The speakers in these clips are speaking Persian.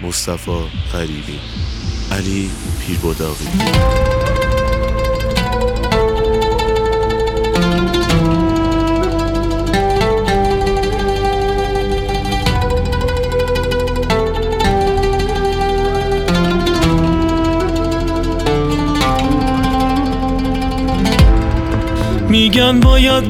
مصطفی غریبی، علی پیربداغی. میگن باید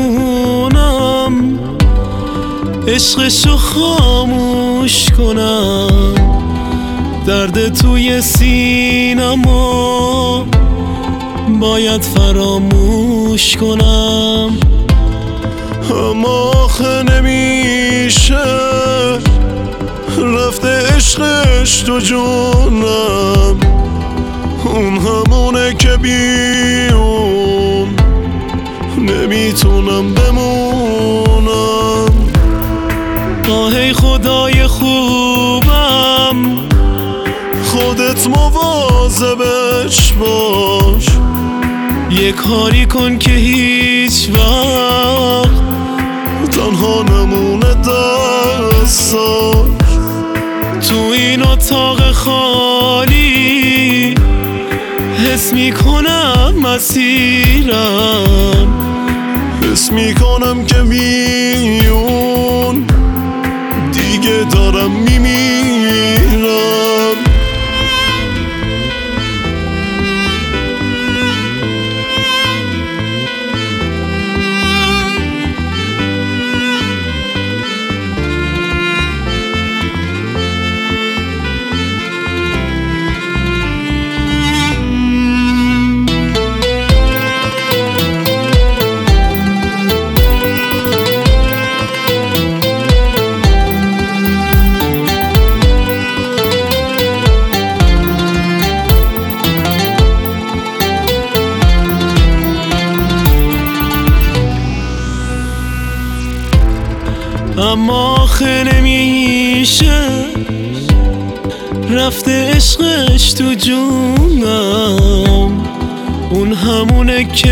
بتونم عشقشو خاموش کنم، درد توی سینمو باید فراموش کنم، اما آخه نمیشه رفته عشقش تو جونم، اون همونه که بیون نمیتونم بمونم. آهی خدای خوبم خودت مواظبش باش، یه کاری کن که هیچ وقت تنها نمونه دستاش. تو این اتاق خالی حس میکنم مسیرم، حس میکنم که میون دیگه دارم میمیرم. اما آخه نمیشه رفته عشقش تو جونم، اون همونه که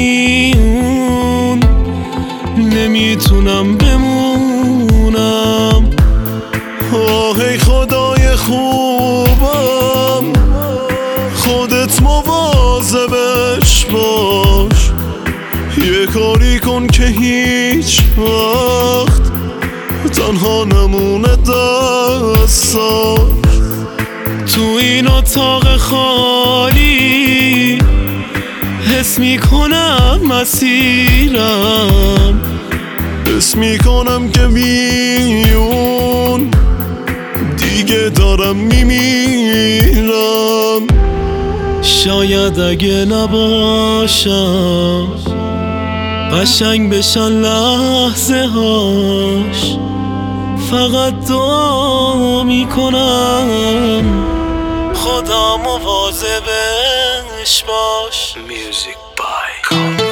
بیون نمیتونم بمونم. آهی خدای خوبم خودت مواظبش باش، یه کاری کن که هیچ وقت تنها نمونه دستاش. تو این اتاق خالی حس میکنم مسیرم، حس میکنم که میون دیگه دارم میمیرم. شاید اگه نباشم قشنگ بشن لحظه هاش، فقط دعا میکنم خدا مواظبش باش. Music by